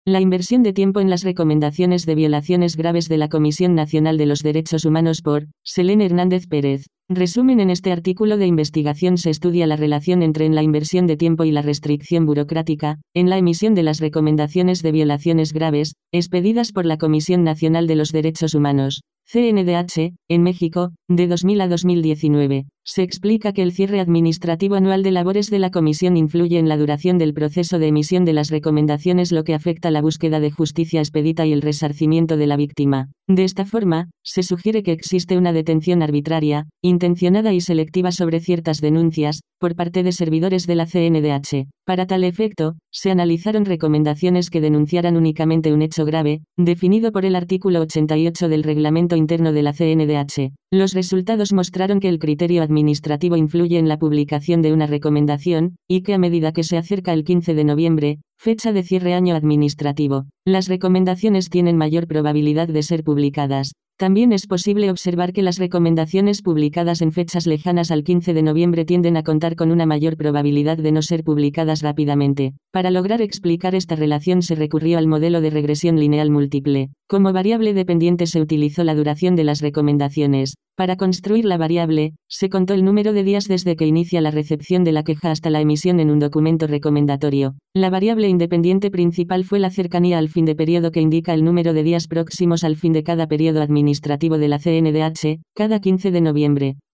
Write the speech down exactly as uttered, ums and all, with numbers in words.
La inversión de tiempo en las recomendaciones de violaciones graves de la Comisión Nacional de los Derechos Humanos por Selene Hernández Pérez. Resumen: en este artículo de investigación se estudia la relación entre en la inversión de tiempo y la restricción burocrática, en la emisión de las recomendaciones de violaciones graves, expedidas por la Comisión Nacional de los Derechos Humanos, C N D H, en México, de dos mil a dos mil diecinueve. Se explica que el cierre administrativo anual de labores de la Comisión influye en la duración del proceso de emisión de las recomendaciones, lo que afecta la búsqueda de justicia expedita y el resarcimiento de la víctima. De esta forma, se sugiere que existe una detención arbitraria, intencionada y selectiva sobre ciertas denuncias, por parte de servidores de la C N D H. Para tal efecto, se analizaron recomendaciones que denunciaran únicamente un hecho grave, definido por el artículo ochenta y ocho del Reglamento Interno de la C N D H. Los resultados mostraron que el criterio administrativo influye en la publicación de una recomendación, y que a medida que se acerca el quince de noviembre, fecha de cierre año administrativo, las recomendaciones tienen mayor probabilidad de ser publicadas. También es posible observar que las recomendaciones publicadas en fechas lejanas al quince de noviembre tienden a contar con una mayor probabilidad de no ser publicadas rápidamente. Para lograr explicar esta relación se recurrió al modelo de regresión lineal múltiple. Como variable dependiente se utilizó la duración de las recomendaciones. Para construir la variable, se contó el número de días desde que inicia la recepción de la queja hasta la emisión en un documento recomendatorio. La variable independiente principal fue la cercanía al fin de periodo, que indica el número de días próximos al fin de cada periodo administrativo de la C N D H, cada quince de noviembre.